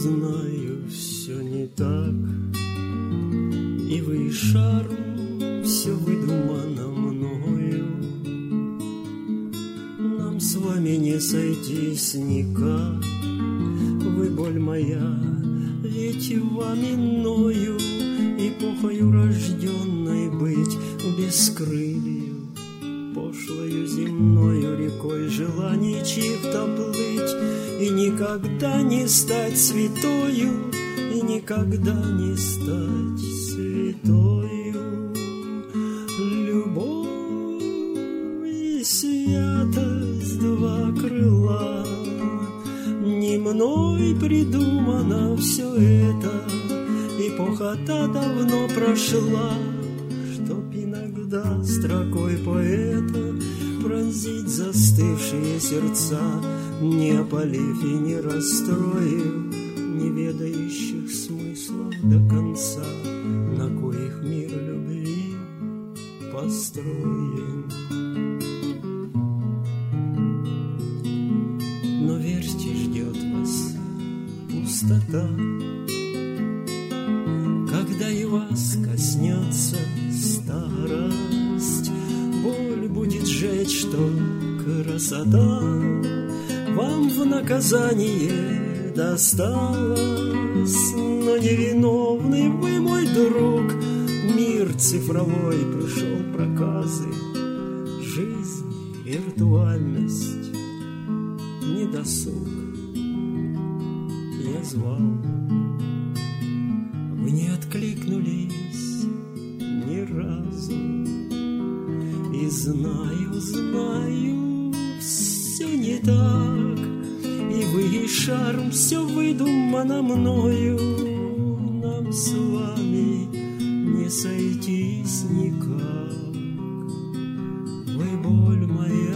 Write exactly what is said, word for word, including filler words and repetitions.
знаю, все не так, и вы, и шарм, все выдумано мною. Нам с вами не сойтись никак, вы боль моя, ведь вами ною, эпохою рожденной быть без крыльев, пошлою земною рекой желаний чьих-то плыть, и никогда не стать святою, и никогда не стать святою. Любовь и святость, два крыла, не мной придумано все это, эпоха-то давно прошла, чтоб иногда строкой поэта пронзить застывшие сердца, не опалив и не расстроив, не ведающих смыслов до конца, на коих мир любви построен. Но верьте, ждет вас пустота, когда и вас коснется старость, боль будет жечь, что красота вам в наказание досталась. Но невиновный вы, мой друг, мир цифровой пришел проказы, жизнь, виртуальность, недосуг. Я звал, вы не откликнулись ни разу, и знаю, знаю, все не так, и вы, и шарм, все выдумано мною. Нам с вами не сойтись никак, вы боль моя,